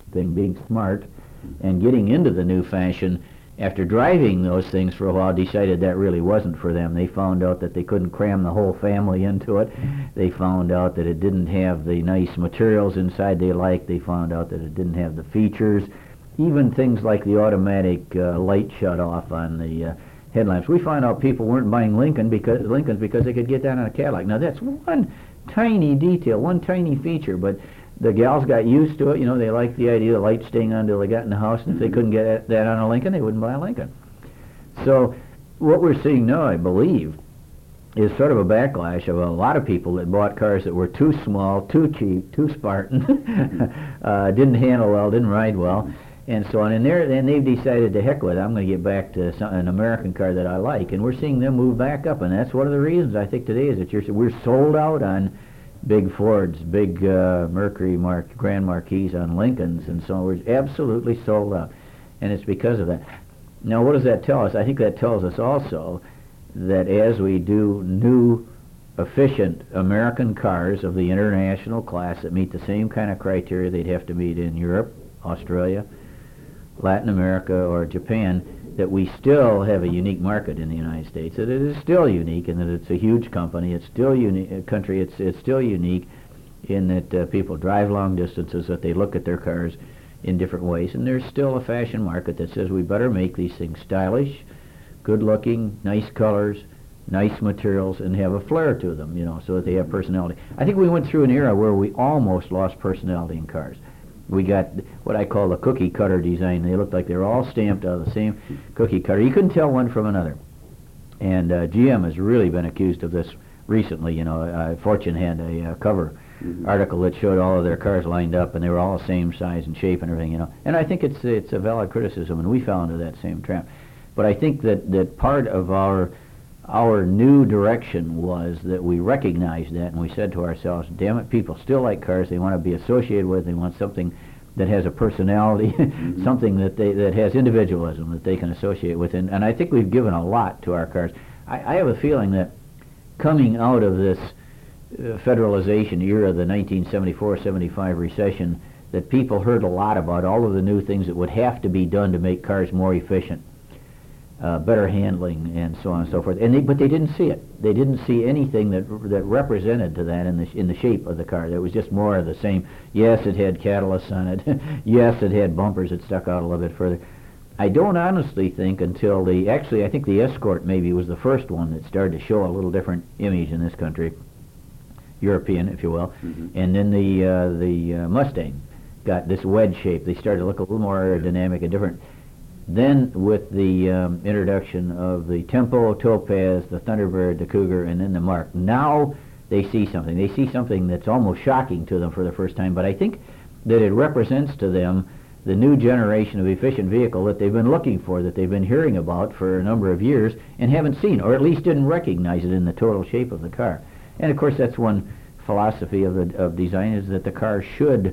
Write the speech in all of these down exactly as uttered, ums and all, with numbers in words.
thing, being smart and getting into the new fashion. After driving those things for a while, decided that really wasn't for them. They found out that they couldn't cram the whole family into it. They found out that it didn't have the nice materials inside they liked. They found out that it didn't have the features. Even things like the automatic uh, light shut-off on the uh, headlamps. We found out people weren't buying Lincoln because Lincolns because they could get that on a Cadillac. Now that's one tiny detail, one tiny feature, but the gals got used to it. You know, they liked the idea of the light staying on until they got in the house, and if they couldn't get that on a Lincoln, they wouldn't buy a Lincoln. So what we're seeing now, I believe, is sort of a backlash of a lot of people that bought cars that were too small, too cheap, too Spartan, uh, didn't handle well, didn't ride well, and so on. And they're, then they've decided to heck with it. I'm going to get back to some, an American car that I like, and we're seeing them move back up, and that's one of the reasons I think today is that you're, we're sold out on big Fords, big uh, Mercury Mark, Grand Marquis on Lincolns, and so we're absolutely sold out, and it's because of that. Now, what does that tell us? I think that tells us also that as we do new, efficient American cars of the international class that meet the same kind of criteria they'd have to meet in Europe, Australia, Latin America, or Japan, that we still have a unique market in the United States, that it is still unique, and that it's a huge company, it's still unique, country, it's, it's still unique in that uh, people drive long distances, that they look at their cars in different ways, and there's still a fashion market that says we better make these things stylish, good-looking, nice colors, nice materials, and have a flair to them, you know, so that they have personality. I think we went through an era where we almost lost personality in cars. We got what I call the cookie cutter design. They looked like they were all stamped out of the same cookie cutter. You couldn't tell one from another. And uh, G M has really been accused of this recently. You know, uh, Fortune had a uh, cover mm-hmm. article that showed all of their cars lined up, and they were all the same size and shape and everything. You know, and I think it's it's a valid criticism, and we fell into that same trap. But I think that that part of our our new direction was that we recognized that, and we said to ourselves, damn it, people still like cars. They want to be associated with, they want something that has a personality, mm-hmm. something that they that has individualism that they can associate with. And, and I think we've given a lot to our cars. I, I have a feeling that coming out of this uh, federalization era, the nineteen seventy-four seventy-five recession, that people heard a lot about all of the new things that would have to be done to make cars more efficient. Uh, better handling, and so on and so forth. And they, but they didn't see it. They didn't see anything that that represented to that in the in the shape of the car. There was just more of the same. Yes, it had catalysts on it. Yes, it had bumpers that stuck out a little bit further. I don't honestly think until the actually I think the Escort maybe was the first one that started to show a little different image in this country, European, if you will. Mm-hmm. And then the uh, the uh, Mustang got this wedge shape. They started to look a little more aerodynamic and different. Then with the um, introduction of the Tempo, Topaz, the Thunderbird, the Cougar, and then the Mark, now they see something. They see something that's almost shocking to them for the first time, but I think that it represents to them the new generation of efficient vehicle that they've been looking for, that they've been hearing about for a number of years and haven't seen, or at least didn't recognize it in the total shape of the car. And of course that's one philosophy of, the, of design, is that the car should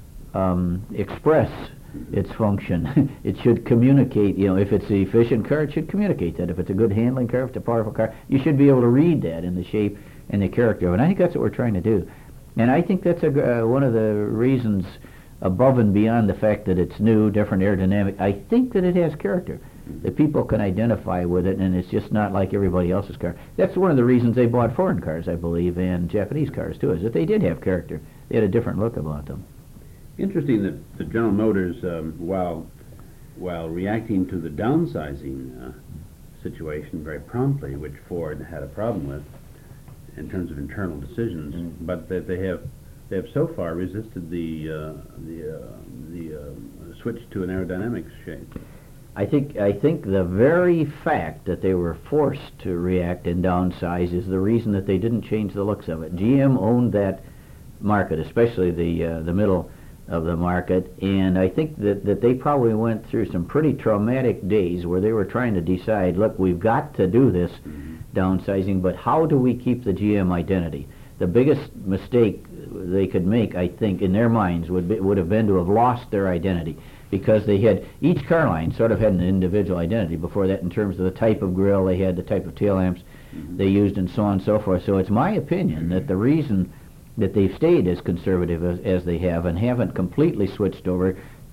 um, express its function. It should communicate, you know, if it's an efficient car, it should communicate that. If it's a good handling car, if it's a powerful car, you should be able to read that in the shape and the character of it. And I think that's what we're trying to do. And I think that's a, uh, one of the reasons, above and beyond the fact that it's new, different aerodynamic, I think that it has character, that people can identify with it, and it's just not like everybody else's car. That's one of the reasons they bought foreign cars, I believe, and Japanese cars too, is that they did have character. They had a different look about them. Interesting that the General Motors, um, while while reacting to the downsizing uh, situation very promptly, which Ford had a problem with in terms of internal decisions, mm-hmm. but that they have they have so far resisted the uh, the uh, the uh, switch to an aerodynamic shape. I think I think the very fact that they were forced to react and downsize is the reason that they didn't change the looks of it. G M owned that market, especially the uh, the middle of the market, and I think that, that they probably went through some pretty traumatic days where they were trying to decide, look, we've got to do this mm-hmm. downsizing, but how do we keep the G M identity? The biggest mistake they could make, I think, in their minds would be, would have been to have lost their identity, because they had, each car line sort of had an individual identity before that in terms of the type of grille they had, the type of tail lamps mm-hmm. they used, and so on and so forth. So it's my opinion that the reason that they've stayed as conservative as, as they have and haven't completely switched over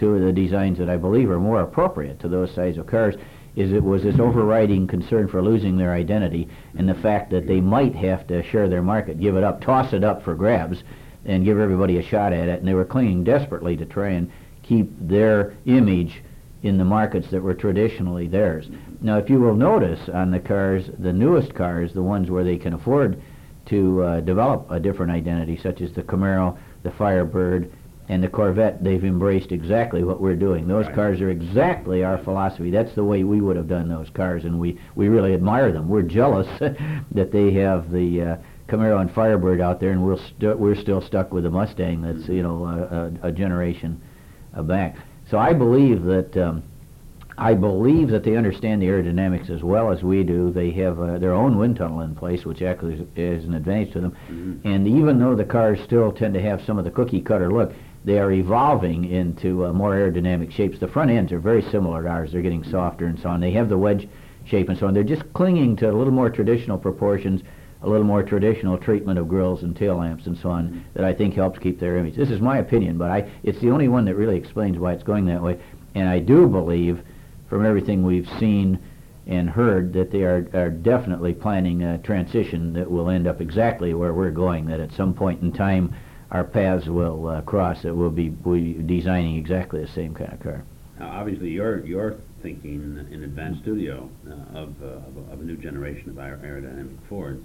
two of the designs that I believe are more appropriate to those size of cars, is it was this overriding concern for losing their identity and the fact that they might have to share their market, give it up, toss it up for grabs, and give everybody a shot at it. And they were clinging desperately to try and keep their image in the markets that were traditionally theirs. Now, if you will notice on the cars, the newest cars, the ones where they can afford to uh, develop a different identity, such as the Camaro, the Firebird, and the Corvette, they've embraced exactly what we're doing. Those Right. cars are exactly our philosophy. That's the way we would have done those cars, and we, we really admire them. We're jealous that they have the uh, Camaro and Firebird out there, and we're, st- we're still stuck with the Mustang that's, you know, a, a, a generation uh, back. So I believe that um, I believe that they understand the aerodynamics as well as we do. They have uh, their own wind tunnel in place, which actually is, is an advantage to them. Mm-hmm. And even though the cars still tend to have some of the cookie cutter look, they are evolving into uh, more aerodynamic shapes. The front ends are very similar to ours. They're getting softer and so on. They have the wedge shape and so on. They're just clinging to a little more traditional proportions, a little more traditional treatment of grills and tail lamps and so on, mm-hmm. that I think helps keep their image. This is my opinion, but I it's the only one that really explains why it's going that way. And I do believe, from everything we've seen and heard, that they are, are definitely planning a transition that will end up exactly where we're going, that at some point in time our paths will uh, cross, that we'll be we designing exactly the same kind of car. Now, obviously, you're you're thinking in Advanced Studio uh, of, uh, of of a new generation of aer- aerodynamic Fords.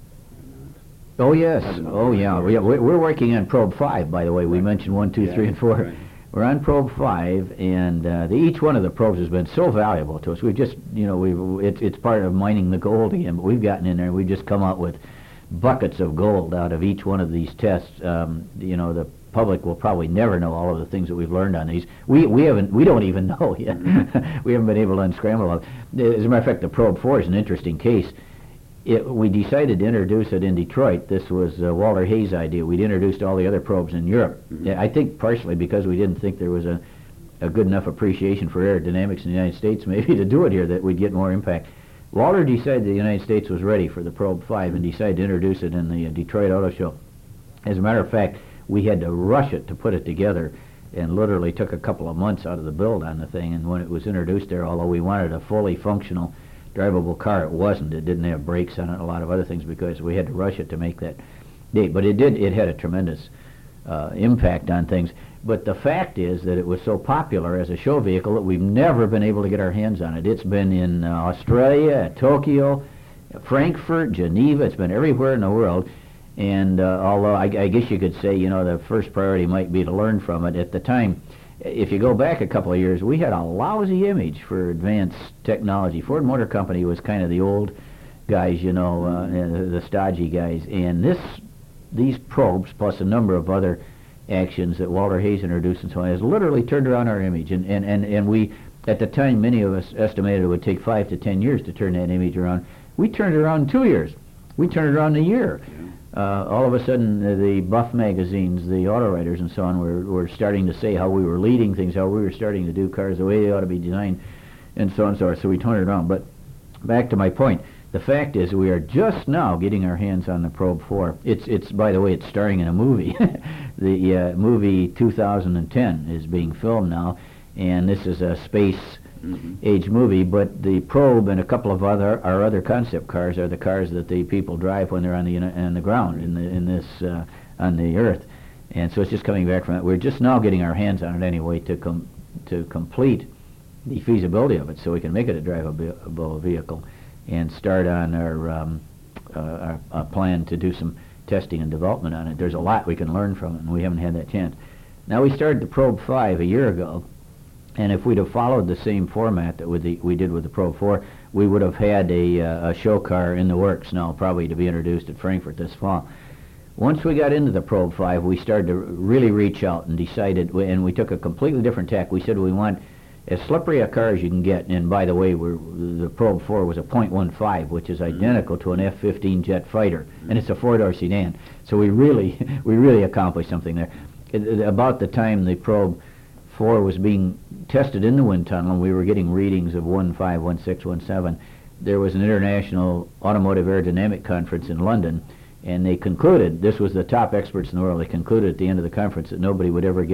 Oh yes, oh yeah, we, we're working on Probe five, by the way. We Right. mentioned one, two, Yeah, three, and four. right. We're on Probe five, and uh, the, each one of the probes has been so valuable to us. We've just, you know, we've it, it's part of mining the gold again, but we've gotten in there and we've just come out with buckets of gold out of each one of these tests. Um, you know, the public will probably never know all of the things that we've learned on these. We we haven't, we don't even know yet. We haven't been able to unscramble all. As a matter of fact, the Probe four is an interesting case. It, we decided to introduce it in Detroit. This was uh, Walter Hayes' idea. We'd introduced all the other probes in Europe. Mm-hmm. Yeah, I think partially because we didn't think there was a, a good enough appreciation for aerodynamics in the United States, maybe to do it here, that we'd get more impact. Walter decided the United States was ready for the Probe five and decided to introduce it in the uh, Detroit Auto Show. As a matter of fact, we had to rush it to put it together, and literally took a couple of months out of the build on the thing. And when it was introduced there, although we wanted a fully functional drivable car, it wasn't. It didn't have brakes on it and a lot of other things because we had to rush it to make that date. But it did, it had a tremendous uh, impact on things. But the fact is that it was so popular as a show vehicle that we've never been able to get our hands on it. It's been in uh, Australia, Tokyo, Frankfurt, Geneva. It's been everywhere in the world. And uh, although I, I guess you could say, you know, the first priority might be to learn from it, at the time, if you go back a couple of years, we had a lousy image for advanced technology. Ford Motor Company was kind of the old guys, you know, uh, the stodgy guys. And this, these probes, plus a number of other actions that Walter Hayes introduced and so on, has literally turned around our image. And, and, and, and we, at the time, many of us estimated it would take five to ten years to turn that image around. We turned it around in two years. We turned it around in a year. Yeah. Uh, all of a sudden, uh, the buff magazines, the auto writers and so on, were, were starting to say how we were leading things, how we were starting to do cars the way they ought to be designed, and so on and so forth. So we turned it around. But back to my point, the fact is we are just now getting our hands on the Probe four. It's, it's by the way, it's starring in a movie. The uh, movie two thousand ten is being filmed now, and this is a space Mm-hmm. age movie, but the Probe and a couple of other our other concept cars are the cars that the people drive when they're on the on the ground in the in this uh, on the Earth, and so it's just coming back from it. We're just now getting our hands on it anyway to com- to complete the feasibility of it, so we can make it a drivable vehicle, and start on our, um, uh, our our plan to do some testing and development on it. There's a lot we can learn from it, and we haven't had that chance. Now we started the Probe five a year ago. And if we'd have followed the same format that with the, we did with the Probe four, we would have had a, uh, a show car in the works now, probably to be introduced at Frankfurt this fall. Once we got into the Probe five, we started to really reach out and decided, and we took a completely different tack. We said we want as slippery a car as you can get. And by the way, we're, the Probe four was a point one five, which is identical to an F fifteen jet fighter, and it's a four-door sedan. So we really, we really accomplished something there. It, it, about the time the Probe four was being tested in the wind tunnel, and we were getting readings of one five, one six, one seven. There was an international automotive aerodynamic conference in London, and they concluded, this was the top experts in the world, they concluded at the end of the conference that nobody would ever get a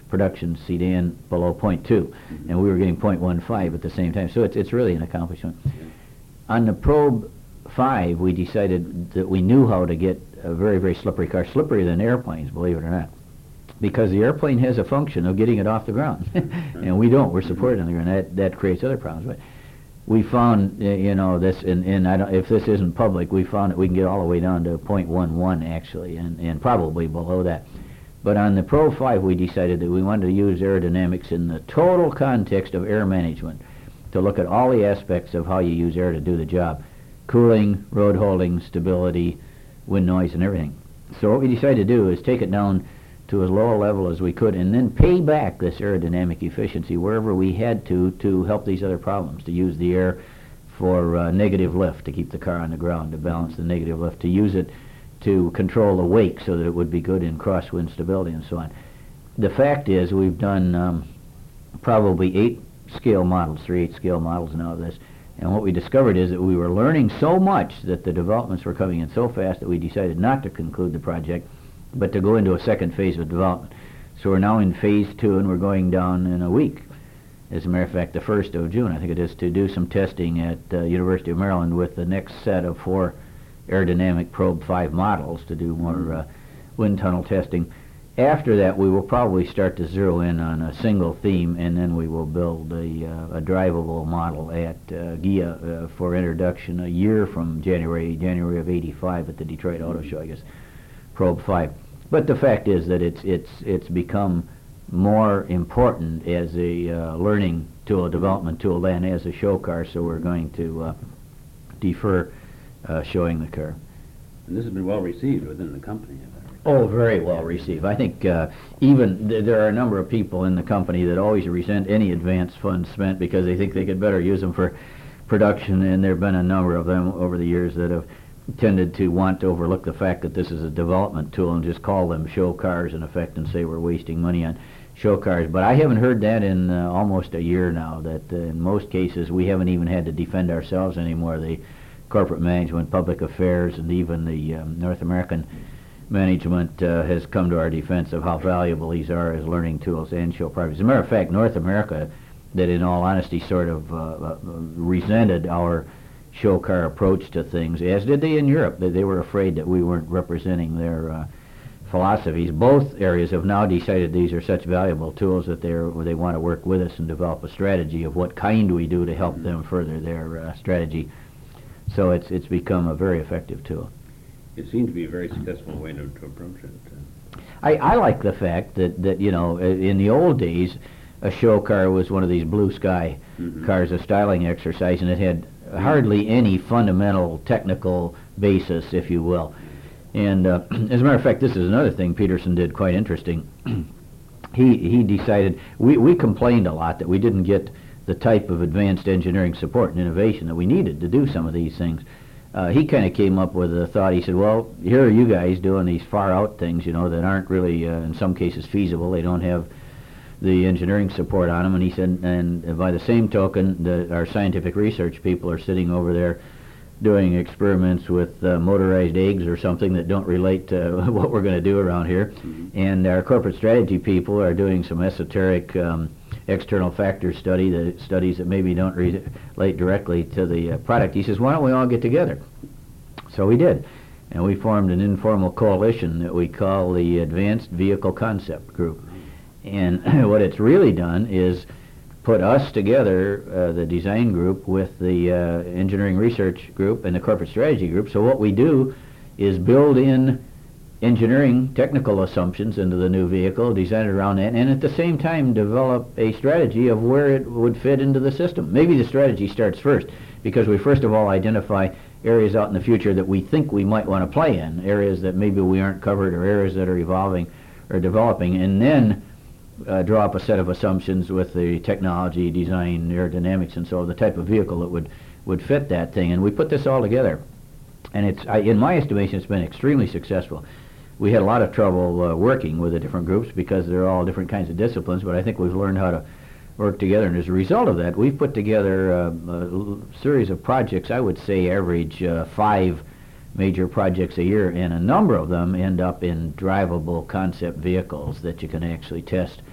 production sedan below point two, mm-hmm. and we were getting point one five at the same time. So it's it's really an accomplishment. Yeah. On the Probe five, we decided that we knew how to get a very very slippery car, slipperier than airplanes, believe it or not, because the airplane has a function of getting it off the ground, and we don't. We're supported on the ground. That that creates other problems, but. We found, you know, this, and, and I don't, if this isn't public, we found that we can get all the way down to point one one actually, and, and probably below that. But on the Probe five, we decided that we wanted to use aerodynamics in the total context of air management to look at all the aspects of how you use air to do the job. Cooling, road holding, stability, wind noise, and everything. So what we decided to do is take it down to as low a level as we could, and then pay back this aerodynamic efficiency wherever we had to to help these other problems, to use the air for uh, negative lift, to keep the car on the ground, to balance the negative lift, to use it to control the wake so that it would be good in crosswind stability and so on. The fact is we've done um, probably eight scale models, three eight scale models now of this, and what we discovered is that we were learning so much that the developments were coming in so fast that we decided not to conclude the project, but to go into a second phase of development. So we're now in phase two, and we're going down in a week. As a matter of fact, the first of June, I think it is, to do some testing at uh, University of Maryland with the next set of four aerodynamic Probe five models to do more uh, wind tunnel testing. After that, we will probably start to zero in on a single theme, and then we will build a, uh, a drivable model at uh, G I A uh, for introduction a year from January, January of eighty-five at the Detroit Auto Show, I guess. Probe five. But the fact is that it's it's it's become more important as a uh, learning tool, a development tool, than as a show car, so we're going to uh, defer uh, showing the car. And this has been well received within the company. Oh, very well received. I think uh, even th there are a number of people in the company that always resent any advance funds spent because they think they could better use them for production, and there have been a number of them over the years that have tended to want to overlook the fact that this is a development tool and just call them show cars in effect and say we're wasting money on show cars. But I haven't heard that in uh, almost a year now, that uh, in most cases we haven't even had to defend ourselves anymore. The corporate management, public affairs, and even the um, North American management uh, has come to our defense of how valuable these are as learning tools and show projects. As a matter of fact, North America, that in all honesty sort of uh, uh, resented our show car approach to things, as did they in Europe. They, they were afraid that we weren't representing their uh, philosophies. Both areas have now decided these are such valuable tools that they're, they want to work with us and develop a strategy of what kind we do to help them further their uh, strategy. So it's it's become a very effective tool. It seems to be a very successful way to, to approach it. I, I like the fact that, that, you know, in the old days, a show car was one of these blue sky mm-hmm. cars, a styling exercise, and it had hardly any fundamental technical basis, if you will. And uh, as a matter of fact, this is another thing Peterson did quite interesting. he he decided, we, we complained a lot that we didn't get the type of advanced engineering support and innovation that we needed to do some of these things. Uh, he kind of came up with a thought. He said, well, here are you guys doing these far out things, you know, that aren't really, uh, in some cases, feasible. They don't have the engineering support on them. And he said, and by the same token, the, our scientific research people are sitting over there doing experiments with uh, motorized eggs or something that don't relate to what we're going to do around here. Mm-hmm. And our corporate strategy people are doing some esoteric um, external factor study, the studies that maybe don't relate directly to the uh, product. He says, why don't we all get together? So we did. And we formed an informal coalition that we call the Advanced Vehicle Concept Group. And what it's really done is put us together, uh, the design group, with the uh, engineering research group and the corporate strategy group. So what we do is build in engineering technical assumptions into the new vehicle, design it around that, and at the same time develop a strategy of where it would fit into the system. Maybe the strategy starts first, because we first of all identify areas out in the future that we think we might want to play in, areas that maybe we aren't covered or areas that are evolving or developing, and then uh, draw up a set of assumptions with the technology, design, aerodynamics, and so on, the type of vehicle that would, would fit that thing. And we put this all together. And it's, I, in my estimation, it's been extremely successful. We had a lot of trouble uh, working with the different groups because they're all different kinds of disciplines, but I think we've learned how to work together. And as a result of that, we've put together uh, a series of projects, I would say average uh, five major projects a year, and a number of them end up in drivable concept vehicles that you can actually test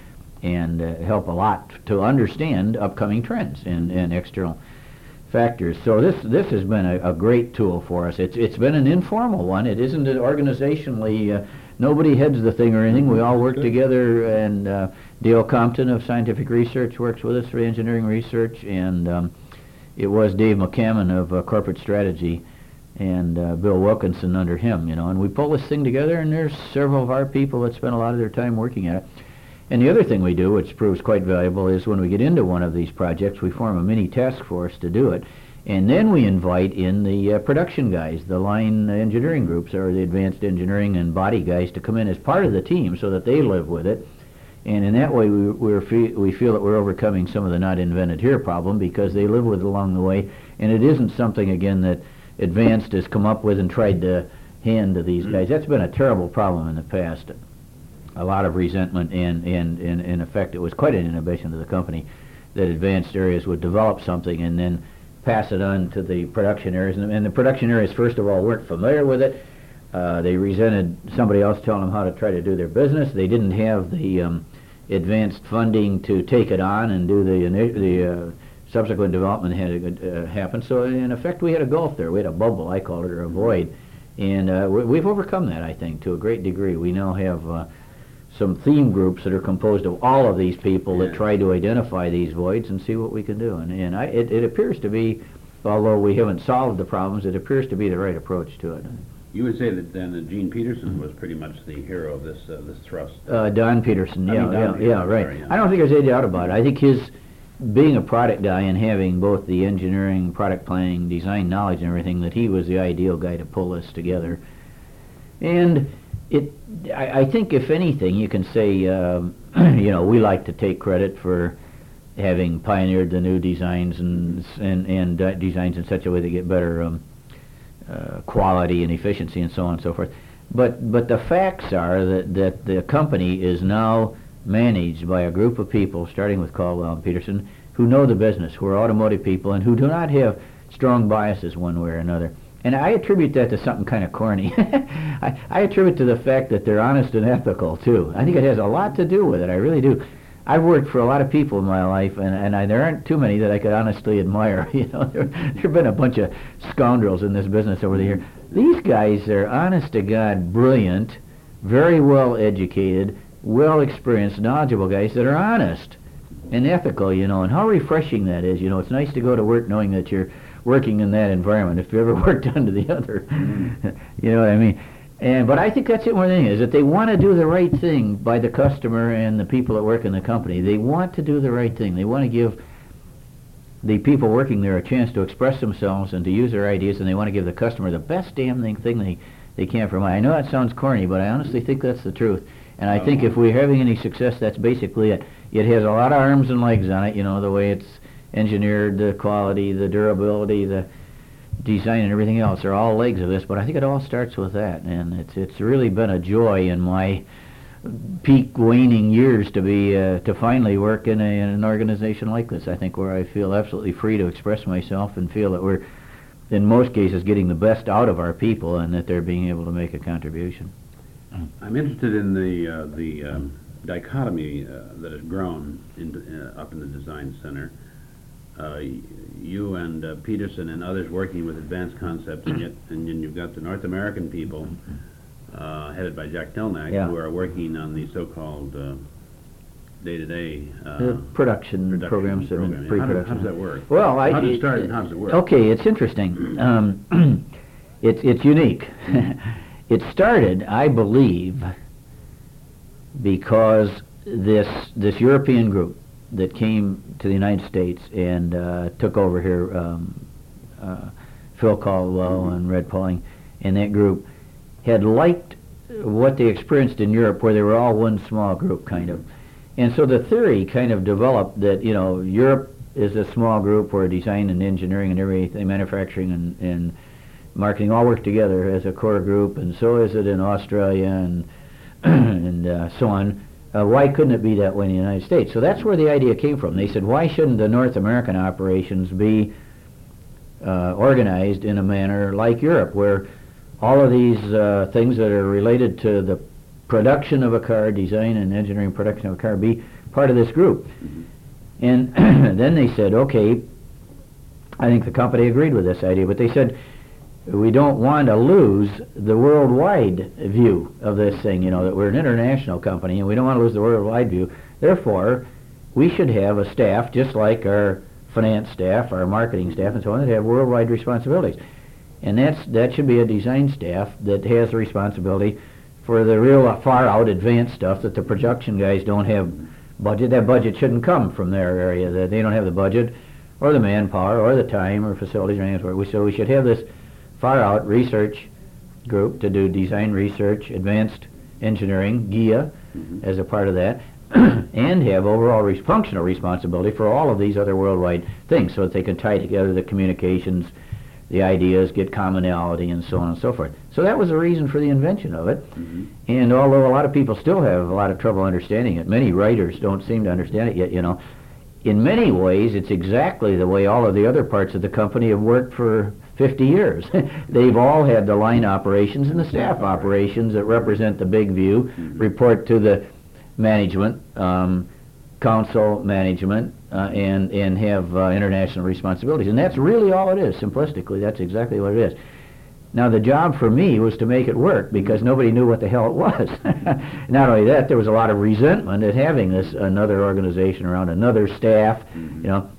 and uh, help a lot to understand upcoming trends and, and external factors. So this this has been a, a great tool for us. It's it's been an informal one. It isn't an organizationally. Uh, nobody heads the thing or anything. We all work together, and uh, Dale Compton of Scientific Research works with us for engineering research, and um, it was Dave McCammon of uh, Corporate Strategy, and uh, Bill Wilkinson under him. You know, and we pull this thing together, and there's several of our people that spend a lot of their time working at it. And the other thing we do, which proves quite valuable, is when we get into one of these projects, we form a mini task force to do it, and then we invite in the uh, production guys, the line engineering groups, or the advanced engineering and body guys, to come in as part of the team so that they live with it. And in that way, we we're fe we feel that we're overcoming some of the not invented here problem, because they live with it along the way, and it isn't something, again, that Advanced has come up with and tried to hand to these guys. That's been a terrible problem in the past. A lot of resentment, and, and, and in effect, it was quite an inhibition to the company that Advanced Areas would develop something and then pass it on to the production areas. And, and the production areas, first of all, weren't familiar with it. Uh, they resented somebody else telling them how to try to do their business. They didn't have the um, advanced funding to take it on and do the, the uh, subsequent development had to uh, happen. So in effect, we had a gulf there. We had a bubble, I call it, or a void. And uh, we, we've overcome that, I think, to a great degree. We now have uh, some theme groups that are composed of all of these people yeah. that try to identify these voids and see what we can do. And, and I, it, it appears to be, although we haven't solved the problems, it appears to be the right approach to it. You would say that then that Gene Peterson was pretty much the hero of this uh, this thrust. Uh, Don Peterson, yeah, I mean, Don yeah, Peterson, yeah, right. sorry, yeah. I don't think there's any doubt about it. I think his being a product guy and having both the engineering, product planning, design knowledge and everything, that he was the ideal guy to pull this together. And it, I, I think if anything, you can say, um, you know, we like to take credit for having pioneered the new designs and and, and uh, designs in such a way that get better um, uh, quality and efficiency and so on and so forth. But but the facts are that, that the company is now managed by a group of people, starting with Caldwell and Peterson, who know the business, who are automotive people, and who do not have strong biases one way or another. And I attribute that to something kind of corny. I, I attribute to the fact that they're honest and ethical, too. I think it has a lot to do with it. I really do. I've worked for a lot of people in my life, and, and I, there aren't too many that I could honestly admire. You know, there have been a bunch of scoundrels in this business over the years. These guys are honest-to-God brilliant, very well educated, well experienced, knowledgeable guys that are honest and ethical, you know, and how refreshing that is. You know, it's nice to go to work knowing that you're working in that environment, if you ever worked under the other. You know what I mean? And but I think that's it more than anything, is that they want to do the right thing by the customer and the people that work in the company. They want to do the right thing. They want to give the people working there a chance to express themselves and to use their ideas, and they want to give the customer the best damn thing, thing they, they can provide. I know that sounds corny, but I honestly think that's the truth. And I think if we're having any success, that's basically it. It has a lot of arms and legs on it, you know, the way it's engineered, the quality, the durability, the design, and everything else are all legs of this. But I think it all starts with that, and it's it's really been a joy in my peak waning years to be uh, to finally work in, a, in an organization like this. I think where I feel absolutely free to express myself and feel that we're, in most cases, getting the best out of our people, and that they're being able to make a contribution. I'm interested in the uh, the um, dichotomy uh, that has grown in, uh, up in the design center. Uh, you and uh, Peterson and others working with advanced concepts, and yet and then you've got the North American people uh, headed by Jack Telnack, yeah. who are working on the so-called uh, day-to-day uh, the production, production programs program. and Yeah. pre-production. How, do, how does that work? Well, I, how does it it start and how does it work? Okay, it's interesting. Um, it's it's unique. It started, I believe, because this this European group that came to the United States and uh, took over here, um, uh, Phil Caldwell and Red Pauling, and that group had liked what they experienced in Europe, where they were all one small group, kind of. And so the theory kind of developed that, you know, Europe is a small group where design and engineering and everything, manufacturing and, and marketing all work together as a core group, and so is it in Australia and and uh, so on. Uh, why couldn't it be that way in the United States? So that's where the idea came from. They said, why shouldn't the North American operations be uh, organized in a manner like Europe, where all of these uh, things that are related to the production of a car, design and engineering production of a car, be part of this group. Mm-hmm. And then they said, okay, I think the company agreed with this idea, but they said, we don't want to lose the worldwide view of this thing, you know, that we're an international company, and we don't want to lose the worldwide view. Therefore, we should have a staff, just like our finance staff, our marketing staff, and so on, that have worldwide responsibilities. And that's that should be a design staff that has the responsibility for the real far-out advanced stuff that the production guys don't have budget. That budget shouldn't come from their area. That they don't have the budget, or the manpower, or the time, or facilities, or anything. So we should have this far-out research group to do design research, advanced engineering, G I A, mm-hmm. as a part of that, and have overall res- functional responsibility for all of these other worldwide things, so that they can tie together the communications, the ideas, get commonality, and so on and so forth. So that was the reason for the invention of it. Mm-hmm. And although a lot of people still have a lot of trouble understanding it, many writers don't seem to understand it yet, you know, in many ways it's exactly the way all of the other parts of the company have worked for fifty years. They've all had the line operations and the staff operations that represent the big view, mm-hmm. report to the management, um, council management, uh, and, and have uh, international responsibilities. And that's really all it is, simplistically. That's exactly what it is. Now, the job for me was to make it work, because nobody knew what the hell it was. Not only that, there was a lot of resentment at having this another organization around, another staff, mm-hmm. you know.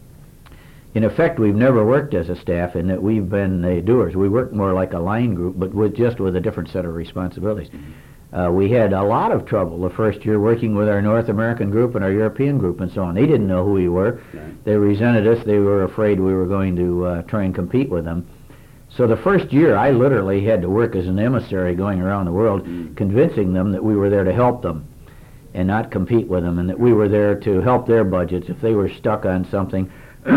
In effect, we've never worked as a staff in that we've been the doers. We worked more like a line group, but with just with a different set of responsibilities. Mm-hmm. Uh, we had a lot of trouble the first year working with our North American group and our European group and so on. They didn't know who we were. Right. They resented us. They were afraid we were going to uh, try and compete with them. So the first year, I literally had to work as an emissary going around the world, mm-hmm. convincing them that we were there to help them and not compete with them, and that we were there to help their budgets if they were stuck on something.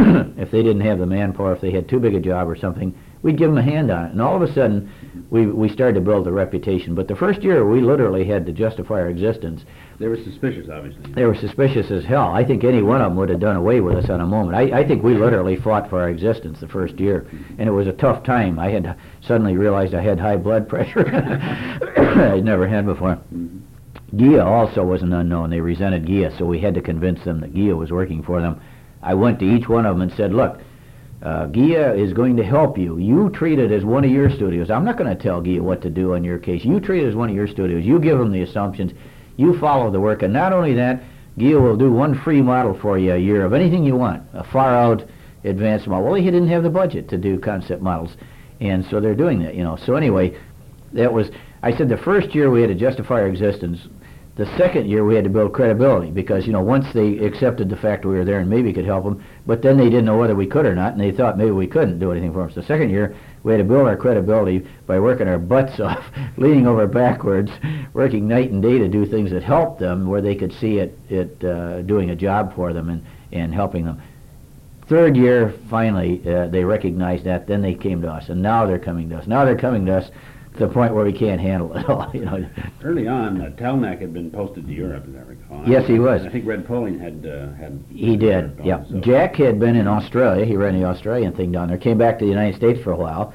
If they didn't have the manpower, if they had too big a job or something, we'd give them a hand on it. And all of a sudden, we we started to build a reputation. But the first year, we literally had to justify our existence. They were suspicious, obviously. They were suspicious as hell. I think any one of them would have done away with us on a moment. I, I think we literally fought for our existence the first year. And it was a tough time. I had suddenly realized I had high blood pressure. I'd never had before. Mm-hmm. G I A also was an unknown. They resented G I A, so we had to convince them that G I A was working for them. I went to each one of them and said, look, uh, G I A is going to help you. You treat it as one of your studios. I'm not going to tell G I A what to do in your case. You treat it as one of your studios. You give them the assumptions. You follow the work. And not only that, G I A will do one free model for you a year of anything you want, a far-out advanced model. Well, he didn't have the budget to do concept models, and so they're doing that, you know. So anyway, that was, I said the first year we had to justify our existence. The second year we had to build credibility, because, you know, once they accepted the fact we were there and maybe could help them, but then they didn't know whether we could or not, and they thought maybe we couldn't do anything for them. So the second year we had to build our credibility by working our butts off, leaning over backwards, working night and day to do things that helped them, where they could see it, it uh, doing a job for them and, and helping them. Third year, finally, uh, they recognized that, then they came to us, and now they're coming to us. Now they're coming to us to the point where we can't handle it all, you know. Early on, uh, Telnack had been posted to Europe, as I recall. Yes, he was. I think Red Poling had uh, had. He did. Yeah. So. Jack had been in Australia. He ran the Australian thing down there. Came back to the United States for a while.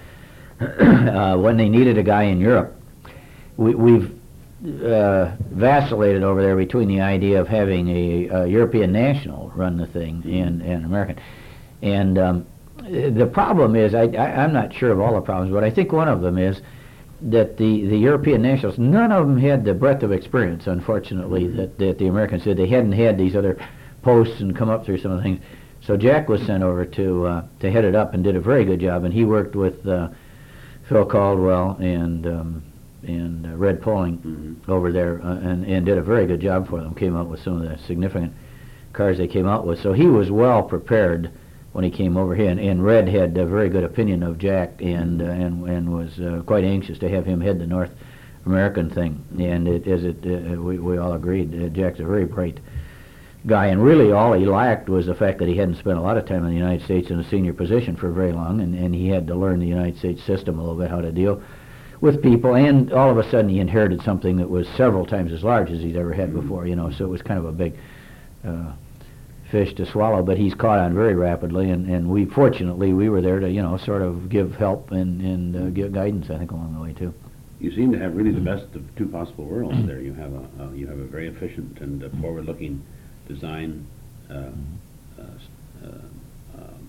uh, when they needed a guy in Europe, we, we've uh, vacillated over there between the idea of having a, a European national run the thing mm-hmm. and and American, and um, the problem is I, I I'm not sure of all the problems, but I think one of them is that the, the European nationals, none of them had the breadth of experience, unfortunately, that, that the Americans did. They hadn't had these other posts and come up through some of the things. So Jack was sent over to uh, to head it up and did a very good job, and he worked with uh, Phil Caldwell and um, and uh, Red Poling mm-hmm. over there, uh, and, and did a very good job for them, came out with some of the significant cars they came out with. So he was well prepared when he came over here, and, and Red had a very good opinion of Jack, and uh, and and was uh, quite anxious to have him head the North American thing. And it, as it uh, we we all agreed, uh, Jack's a very bright guy, and really all he lacked was the fact that he hadn't spent a lot of time in the United States in a senior position for very long, and, and he had to learn the United States system a little bit, how to deal with people, and all of a sudden he inherited something that was several times as large as he'd ever had before, you know. So it was kind of a big Uh, fish to swallow, but he's caught on very rapidly, and, and we, fortunately, we were there to, you know, sort of give help and, and uh, give guidance, I think, along the way, too. You seem to have really the best of two possible worlds there. You have a, uh, you have a very efficient and uh, forward-looking design uh, uh, uh, um,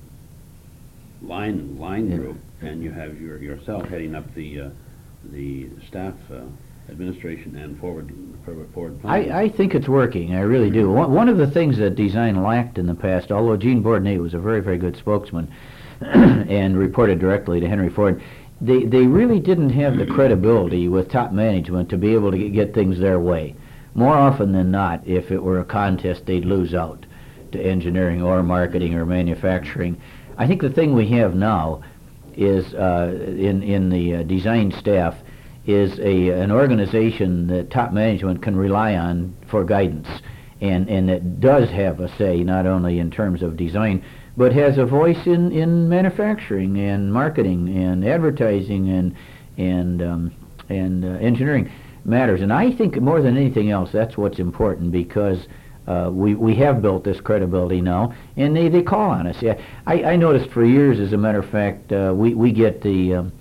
line line Yeah. group, and you have your yourself heading up the uh, the staff uh, administration and forward forward, forward planning. I, I think it's working. I really do. One, one of the things that design lacked in the past, although Gene Bourdonnais was a very, very good spokesman and reported directly to Henry Ford, they, they really didn't have the credibility with top management to be able to get, get things their way. More often than not, if it were a contest, they'd lose out to engineering or marketing or manufacturing. I think the thing we have now is uh, in, in the uh, design staff is a an organization that top management can rely on for guidance, and and it does have a say not only in terms of design, but has a voice in, in manufacturing and marketing and advertising and and um, and uh, engineering matters. And I think more than anything else, that's what's important, because uh, we we have built this credibility now, and they, they call on us. Yeah, I, I noticed for years, as a matter of fact, uh, we we get the um,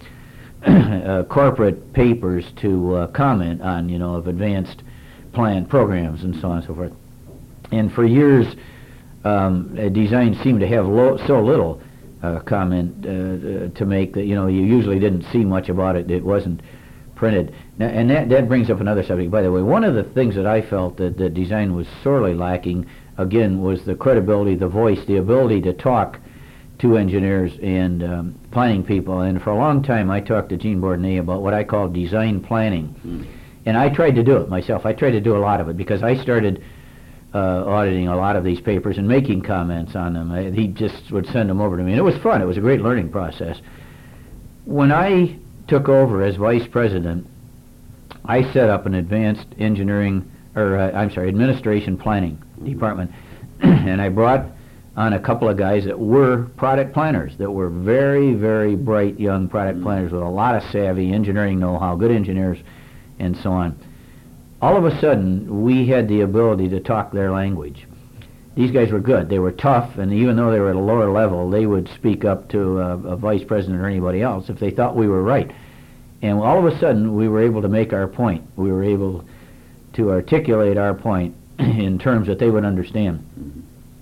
Uh, corporate papers to uh, comment on, you know, of advanced plan programs and so on and so forth. And for years, um, uh, design seemed to have lo- so little uh, comment uh, uh, to make that, you know, you usually didn't see much about it. It wasn't printed. Now, and that, that brings up another subject, by the way. One of the things that I felt that, that design was sorely lacking, again, was the credibility, the voice, the ability to talk to engineers and um, planning people. And for a long time I talked to Gene Bourdonnais about what I call design planning. Mm. And I tried to do it myself. I tried to do a lot of it because I started uh, auditing a lot of these papers and making comments on them. I, he just would send them over to me, and it was fun. It was a great learning process. When I took over as vice president, I set up an advanced engineering, or uh, I'm sorry, administration planning department, and I brought on a couple of guys that were product planners, that were very, very bright young product mm-hmm. planners with a lot of savvy, engineering know-how, good engineers, and so on. All of a sudden, we had the ability to talk their language. These guys were good. They were tough, and even though they were at a lower level, they would speak up to a, a vice president or anybody else if they thought we were right. And all of a sudden, we were able to make our point. We were able to articulate our point in terms that they would understand. Mm-hmm.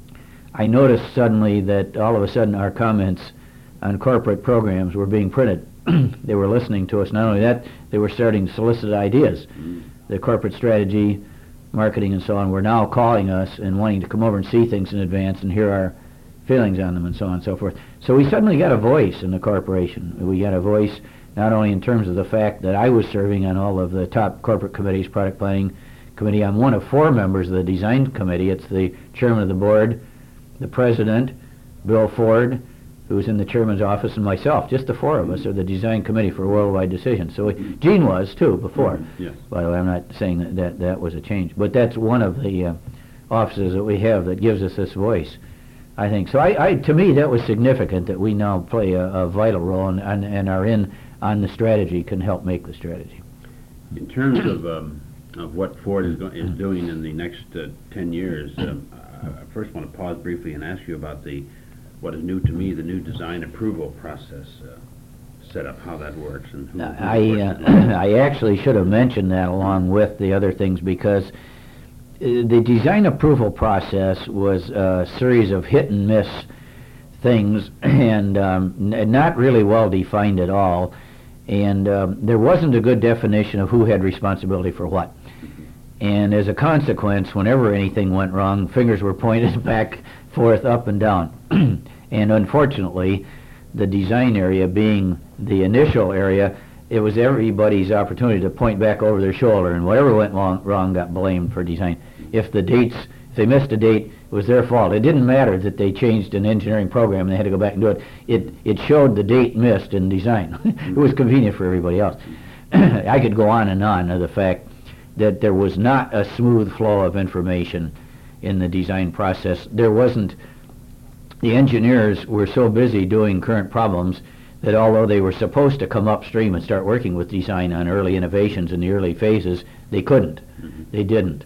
I noticed suddenly that all of a sudden our comments on corporate programs were being printed. They were listening to us. Not only that, they were starting to solicit ideas. Mm. The corporate strategy, marketing, and so on were now calling us and wanting to come over and see things in advance and hear our feelings on them and so on and so forth. So we suddenly got a voice in the corporation. We got a voice not only in terms of the fact that I was serving on all of the top corporate committees, product planning committee. I'm one of four members of the design committee. It's the chairman of the board, the president, Bill Ford, who's in the chairman's office, and myself. Just the four of us are the design committee for worldwide decisions. So we, Gene was too before. Mm-hmm. Yes. By the way, I'm not saying that that, that was a change, but that's one of the uh, offices that we have that gives us this voice, I think. So I, I to me, that was significant that we now play a, a vital role and, and, and are in on the strategy, can help make the strategy. In terms of um, of what Ford is, go- is doing in the next uh, ten years, um, I first want to pause briefly and ask you about the what is new to me, the new design approval process uh, set up, how that works, and who, who I uh, I actually should have mentioned that along with the other things, because uh, the design approval process was a series of hit and miss things, and um, n- not really well defined at all, and um, there wasn't a good definition of who had responsibility for what. And as a consequence, whenever anything went wrong, fingers were pointed back, forth, up and down. And unfortunately, the design area being the initial area, it was everybody's opportunity to point back over their shoulder, and whatever went wrong, wrong got blamed for design. If the dates, if they missed a date, it was their fault. It didn't matter that they changed an engineering program and they had to go back and do it. It, it showed the date missed in design. It was convenient for everybody else. I could go on and on of the fact that there was not a smooth flow of information in the design process. There wasn't, the engineers were so busy doing current problems that although they were supposed to come upstream and start working with design on early innovations in the early phases, they couldn't. Mm-hmm. They didn't.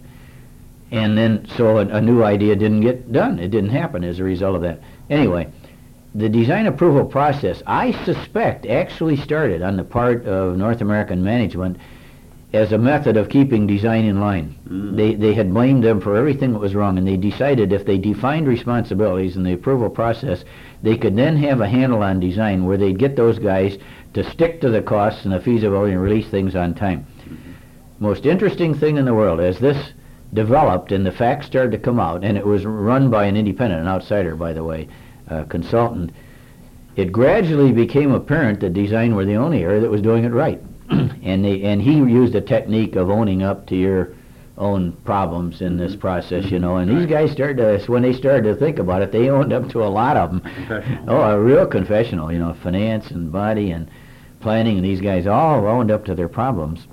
And then, so a, a new idea didn't get done. It didn't happen as a result of that. Anyway, the design approval process, I suspect, actually started on the part of North American management as a method of keeping design in line. Mm. They they had blamed them for everything that was wrong, and they decided if they defined responsibilities in the approval process, they could then have a handle on design where they'd get those guys to stick to the costs and the feasibility and release things on time. Mm-hmm. Most interesting thing in the world, as this developed and the facts started to come out, and it was run by an independent, an outsider, by the way, a consultant, it gradually became apparent that design were the only area that was doing it right. and they and he used a technique of owning up to your own problems in this process, you know, and these guys started to, when they started to think about it, they owned up to a lot of them. Oh, a real confessional, you know, finance and body and planning, and these guys all owned up to their problems.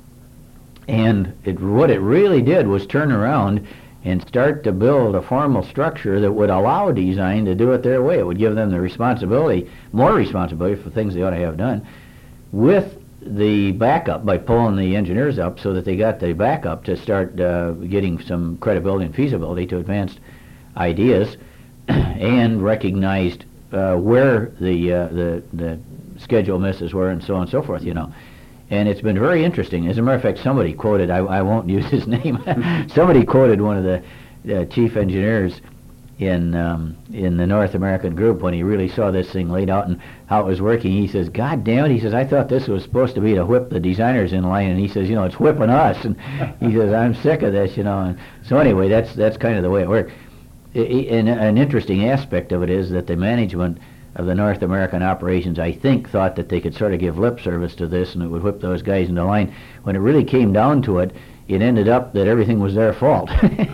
And it, what it really did was turn around and start to build a formal structure that would allow design to do it their way. It would give them the responsibility, more responsibility for things they ought to have done, with the backup by pulling the engineers up so that they got the backup to start uh, getting some credibility and feasibility to advanced ideas, and recognized uh, where the, uh, the the schedule misses were and so on and so forth, you know. And it's been very interesting. As a matter of fact, somebody quoted, I, I won't use his name, somebody quoted one of the uh, chief engineers in um, in the North American group when he really saw this thing laid out and how it was working. He says, God damn it, he says, I thought this was supposed to be to whip the designers in line, and he says, you know, it's whipping us. And he says, I'm sick of this, you know. And so anyway, that's that's kind of the way it worked. I, I, and an interesting aspect of it is that the management of the North American operations, I think, thought that they could sort of give lip service to this and it would whip those guys into line. When it really came down to it, it ended up that everything was their fault.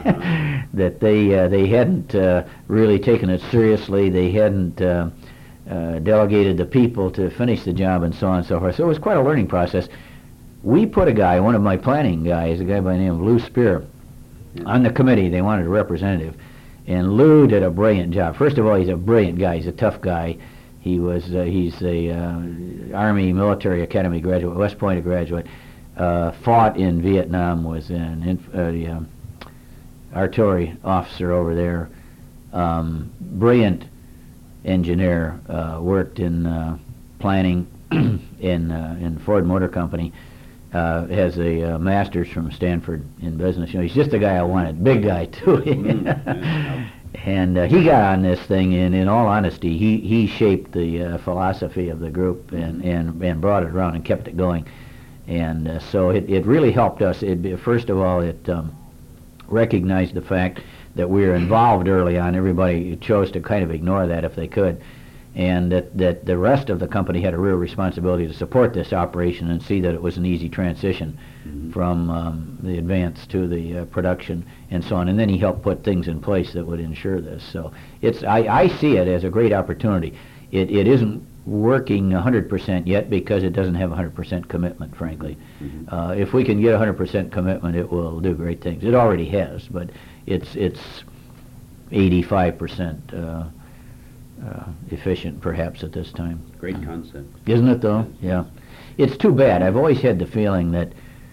That they uh, they hadn't uh, really taken it seriously. They hadn't uh, uh, delegated the people to finish the job and so on and so forth. So it was quite a learning process. We put a guy, one of my planning guys, a guy by the name of Lou Spear, yeah. on the committee. They wanted a representative. And Lou did a brilliant job. First of all, he's a brilliant guy. He's a tough guy. He was uh, he's a uh, Army Military Academy graduate, West Point graduate. Uh, fought in Vietnam, was an inf- uh, the, um, artillery officer over there. Um, brilliant engineer. Uh, worked in uh, planning in uh, in Ford Motor Company. Uh, has a uh, master's from Stanford in business. You know, he's just the guy I wanted. Big guy too. And uh, he got on this thing, and in all honesty, he he shaped the uh, philosophy of the group and, and and brought it around and kept it going. And uh, so it, it really helped us. It, first of all, it um, recognized the fact that we were involved early on. Everybody chose to kind of ignore that if they could. And that, that the rest of the company had a real responsibility to support this operation and see that it was an easy transition mm-hmm. from um, the advance to the uh, production and so on. And then he helped put things in place that would ensure this. So it's I, I see it as a great opportunity. It, it isn't working one hundred percent yet because it doesn't have one hundred percent commitment, frankly. Mm-hmm. Uh, if we can get one hundred percent commitment, it will do great things. It already has, but it's it's eighty-five percent uh, uh, efficient, perhaps, at this time. Great concept. Isn't it, though? Yeah. It's too bad. I've always had the feeling that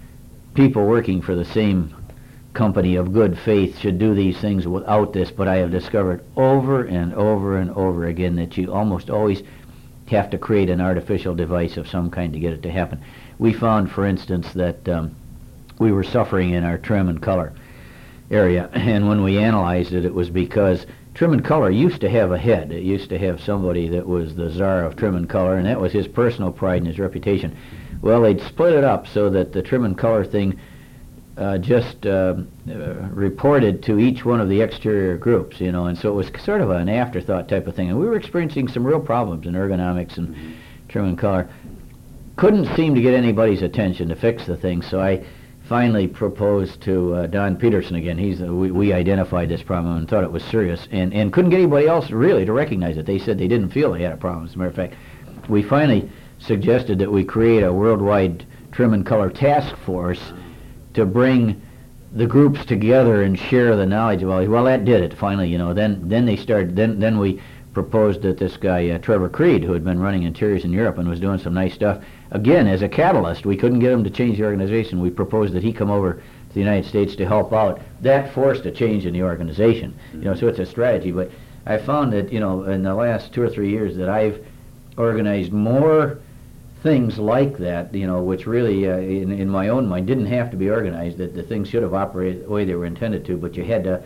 people working for the same company of good faith should do these things without this, but I have discovered over and over and over again that you almost always have to create an artificial device of some kind to get it to happen. We found, for instance, that um, we were suffering in our trim and color area, and when we analyzed it, it was because trim and color used to have a head. It used to have somebody that was the czar of trim and color, and that was his personal pride and his reputation. Well, they'd split it up so that the trim and color thing uh, just uh, uh, reported to each one of the exterior groups, you know, and so it was sort of an afterthought type of thing. And we were experiencing some real problems in ergonomics and mm-hmm. trim and color. Couldn't seem to get anybody's attention to fix the thing, so I finally proposed to uh, Don Peterson again. He's uh, we, we identified this problem and thought it was serious, and, and couldn't get anybody else really to recognize it. They said they didn't feel they had a problem. As a matter of fact, we finally suggested that we create a worldwide trim and color task force to bring the groups together and share the knowledge of all these. Well, that did it finally, you know. Then then they started. Then then we proposed that this guy uh, Trevor Creed, who had been running interiors in Europe and was doing some nice stuff, again as a catalyst. We couldn't get him to change the organization. We proposed that he come over to the United States to help out. That forced a change in the organization. Mm-hmm. You know, so it's a strategy. But I found that, you know, in the last two or three years that I've organized more things like that, you know, which really, uh, in, in my own mind, didn't have to be organized, that the things should have operated the way they were intended to, but you had to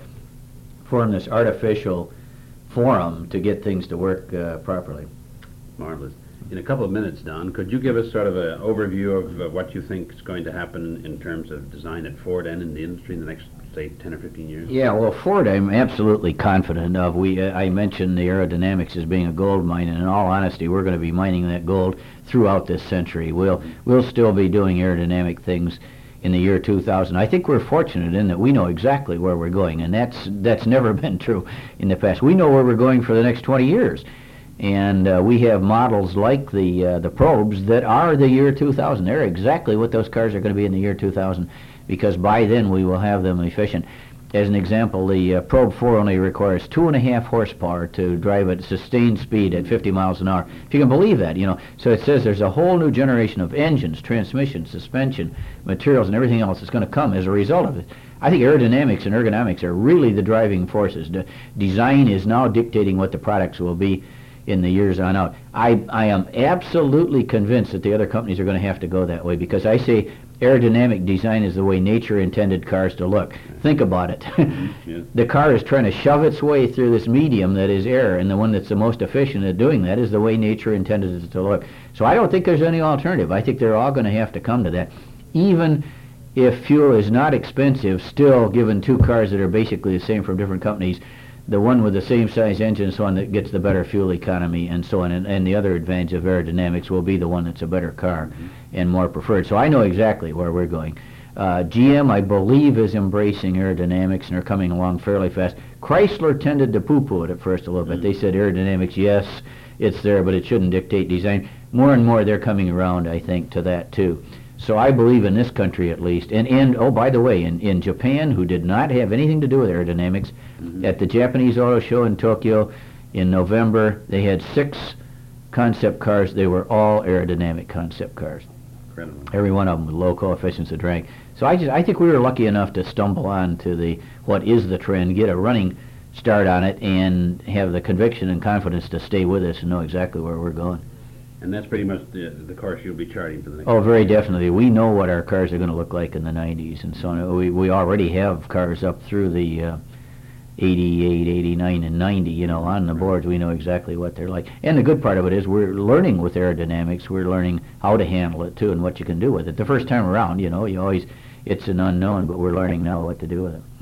form this artificial forum to get things to work uh, properly. Marvelous. In a couple of minutes, Don, could you give us sort of an overview of uh, what you think is going to happen in terms of design at Ford and in the industry in the next, say, ten or fifteen years? Yeah, well, Ford I'm absolutely confident of. We uh, I mentioned the aerodynamics as being a gold mine, and in all honesty, we're going to be mining that gold throughout this century. We'll, we'll still be doing aerodynamic things in the year two thousand. I think we're fortunate in that we know exactly where we're going, and that's, that's never been true in the past. We know where we're going for the next twenty years. And uh, we have models like the uh, the Probes that are the year two thousand. They're exactly what those cars are going to be in the year two thousand, because by then we will have them efficient. As an example, the uh, Probe four only requires two and a half horsepower to drive at sustained speed at fifty miles an hour. If you can believe that, you know. So it says there's a whole new generation of engines, transmission, suspension, materials, and everything else that's going to come as a result of it. I think aerodynamics and ergonomics are really the driving forces. The design is now dictating what the products will be in the years on out. I, I am absolutely convinced that the other companies are going to have to go that way, because I say aerodynamic design is the way nature intended cars to look. Think about it. Yes. The car is trying to shove its way through this medium that is air, and the one that's the most efficient at doing that is the way nature intended it to look. So I don't think there's any alternative. I think they're all going to have to come to that. Even if fuel is not expensive, still, given two cars that are basically the same from different companies, the one with the same size engine and so on that gets the better fuel economy and so on, and, and the other advantage of aerodynamics will be the one that's a better car mm-hmm. and more preferred. So I know exactly where we're going. Uh, G M, I believe, is embracing aerodynamics and are coming along fairly fast. Chrysler tended to poo-poo it at first a little mm-hmm. bit. They said aerodynamics, yes, it's there, but it shouldn't dictate design. More and more they're coming around, I think, to that too. So I believe in this country at least, and, and oh, by the way, in, in Japan, who did not have anything to do with aerodynamics, mm-hmm. at the Japanese Auto Show in Tokyo in November, they had six concept cars. They were all aerodynamic concept cars. Incredible. Every one of them with low coefficients of drag. So I just I think we were lucky enough to stumble on to the what is the trend, get a running start on it, and have the conviction and confidence to stay with us and know exactly where we're going. And that's pretty much the, the course you'll be charting for the next Oh, very years. definitely. We know what our cars are going to look like in the nineties and so on. We, we already have cars up through the uh, eighty-eight, eighty-nine, and ninety, you know, on the boards. We know exactly what they're like. And the good part of it is we're learning with aerodynamics. We're learning how to handle it, too, and what you can do with it. The first time around, you know, you always, it's an unknown, but we're learning now what to do with it.